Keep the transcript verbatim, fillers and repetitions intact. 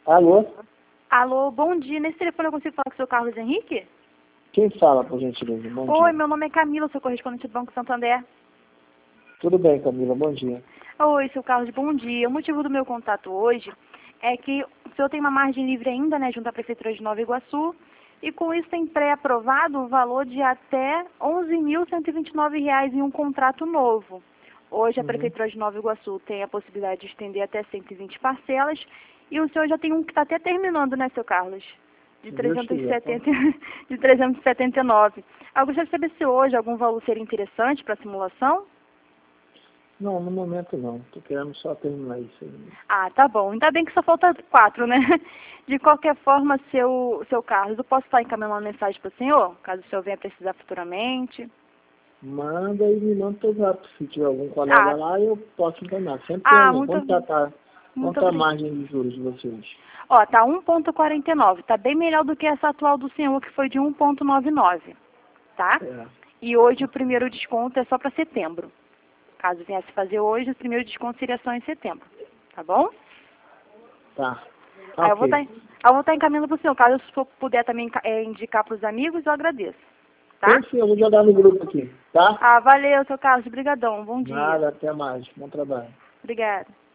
Alô? Alô, bom dia. Nesse telefone eu consigo falar com o seu Carlos Henrique? Quem fala, por gentileza? Bom Oi, dia. meu nome é Camila, sou correspondente do Banco Santander. Tudo bem, Camila, bom dia. Oi, seu Carlos, bom dia. O motivo do meu contato hoje é que o senhor tem uma margem livre ainda, né, junto à Prefeitura de Nova Iguaçu, e com isso tem pré-aprovado o valor de até onze mil cento e vinte e nove reais em um contrato novo. Hoje a Uhum. Prefeitura de Nova Iguaçu tem a possibilidade de estender até cento e vinte parcelas, e o senhor já tem um que está até terminando, né, seu Carlos? De trezentos e setenta, de trezentos e setenta e nove. Eu gostaria de saber se hoje algum valor seria interessante para a simulação? Não, no momento não. Tô querendo só terminar isso aí. Ah, tá bom. Ainda bem que só falta quatro, né? De qualquer forma, seu, seu Carlos, eu posso estar encaminhando uma mensagem para o senhor, caso o senhor venha precisar futuramente? Manda e me manda o zap. Se tiver algum colega Ah, lá, eu posso encaminhar. Sempre ah tem. muito, Quanto tá, tá, muito quanto tá a obrigada. margem de juros de vocês? Ó, tá um ponto quarenta e nove. Tá bem melhor do que essa atual do senhor, que foi de um ponto noventa e nove. Tá? É. E hoje o primeiro desconto é só para setembro. Caso viesse fazer hoje, o primeiro desconto seria só em setembro. Tá bom? Tá. Aí eu vou Ok. estar, eu vou estar encaminhando para o senhor. Caso o senhor puder também é, indicar para os amigos, eu agradeço. Tá? Tem sim, eu vou jogar no grupo aqui, tá? Ah, valeu, seu Carlos. Obrigadão. Bom dia. Nada, até mais. Bom trabalho. Obrigada.